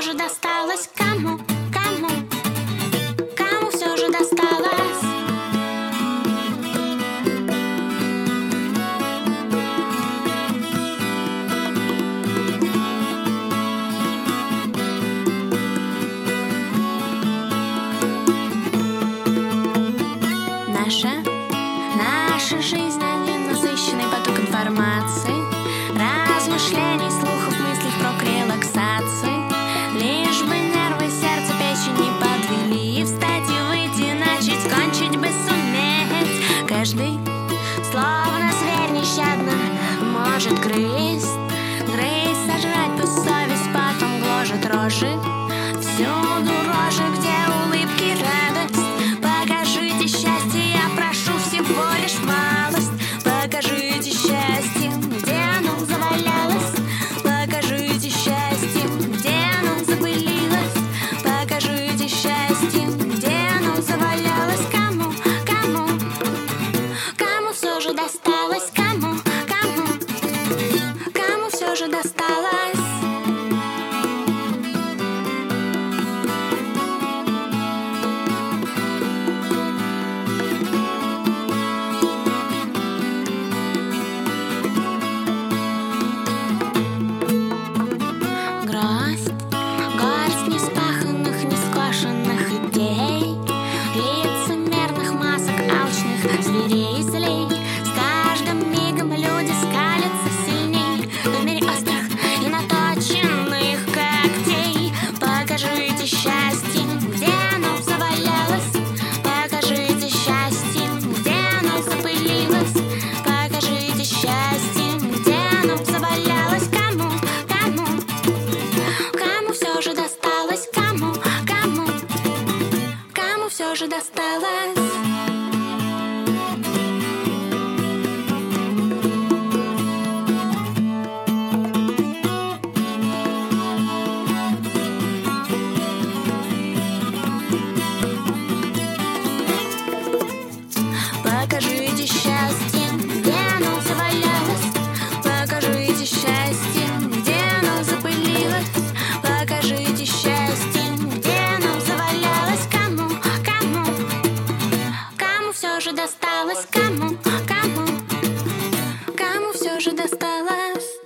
же досталось? Кому? Кому? Кому все же досталось? Наша жизнь, один насыщенный поток информации, размышлений, слухов, мыслей, прок, релаксации. Лишь бы нервы, сердце, печень не подвели, встать и выйти, начать, кончить бы суметь. Каждый, словно зверь нещадно, может грызть, сожрать бы совесть, потом гложет рожи. Всюду рожи, где улыбки, радость. Покажите счастье, я прошу всего лишь малость. Покажите счастье, где оно завалялось. Покажите счастье, где оно запылилось. Покажите счастье, где оно завалялось. Кому, кому, кому все же досталось? Кому, кому, кому все же досталось? Горсть неспаханных, несквашенных идей, лицемерных масок, алчных зверей и злей. С каждым мигом люди скалятся сильней в мире острых и наточенных когтей. Покажите счастье, где оно завалялось. Покажите счастье, где оно запылилось. Покажите счастье, где оно завалялось. Кому, кому, кому все же досталось? Кому, кому, кому все же досталось? Покажите счастье, где оно завалялось. Покажите счастье, где оно запылилось. Покажите счастье, где оно завалялось. Кому, кому, кому все же досталось? Кому, кому, кому все же досталось?